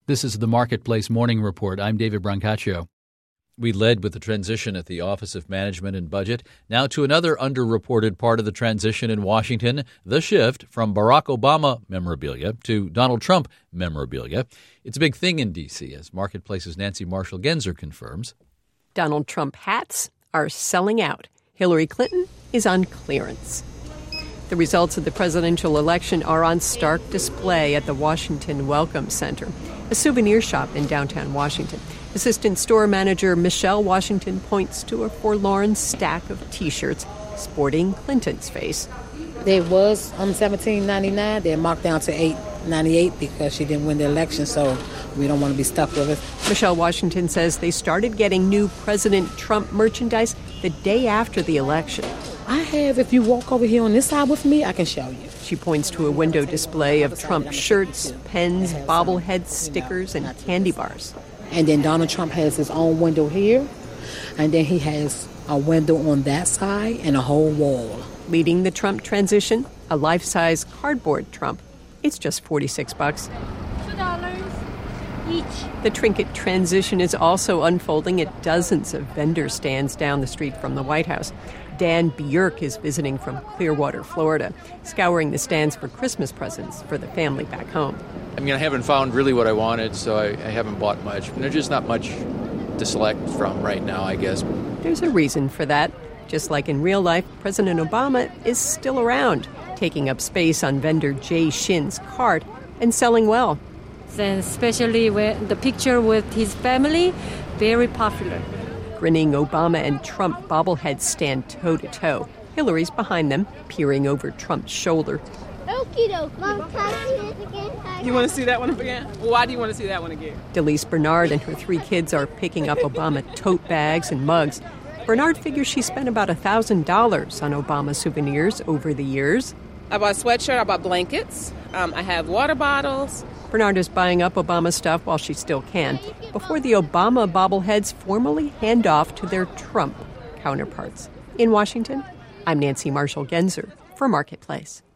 This is the Marketplace Morning Report. I'm David Brancaccio. We led with the transition at the Office of Management and Budget. Now to another underreported part of the transition in Washington, the shift from Barack Obama memorabilia to Donald Trump memorabilia. It's a big thing in D.C., as Marketplace's Nancy Marshall-Genzer confirms. Donald Trump hats are selling out. Hillary Clinton is on clearance. The results of the presidential election are on stark display at the Washington Welcome Center, a souvenir shop in downtown Washington. Assistant store manager Michelle Washington points to a forlorn stack of T-shirts sporting Clinton's face. They was $17.99. They're marked down to $8.98 because she didn't win the election, so we don't want to be stuck with it. Michelle Washington says they started getting new President Trump merchandise the day after the election. I have, if you walk over here on this side with me, I can show you. She points to a window display of Trump shirts, pens, bobbleheads, stickers, and candy bars. And then Donald Trump has his own window here, and then he has a window on that side and a whole wall. Leading the Trump transition, a life-size cardboard Trump. It's just $46. $2 each. The trinket transition is also unfolding at dozens of vendor stands down the street from the White House. Dan Bjork is visiting from Clearwater, Florida, scouring the stands for Christmas presents for the family back home. I mean, I haven't found really what I wanted, so I haven't bought much. There's just not much to select from right now, I guess. There's a reason for that. Just like in real life, President Obama is still around, taking up space on vendor Jay Shin's cart and selling well. And especially with the picture with his family, very popular. Grinning Obama and Trump bobbleheads stand toe-to-toe. Hillary's behind them, peering over Trump's shoulder. Okie doke. Mom, can I see this again? You want to see that one again? Why do you want to see that one again? Delise Bernard and her 3 kids are picking up Obama tote bags and mugs. Bernard figures she spent about $1,000 on Obama souvenirs over the years. I bought a sweatshirt, I bought blankets, I have water bottles. Bernard is buying up Obama stuff while she still can, before the Obama bobbleheads formally hand off to their Trump counterparts. In Washington, I'm Nancy Marshall-Genzer for Marketplace.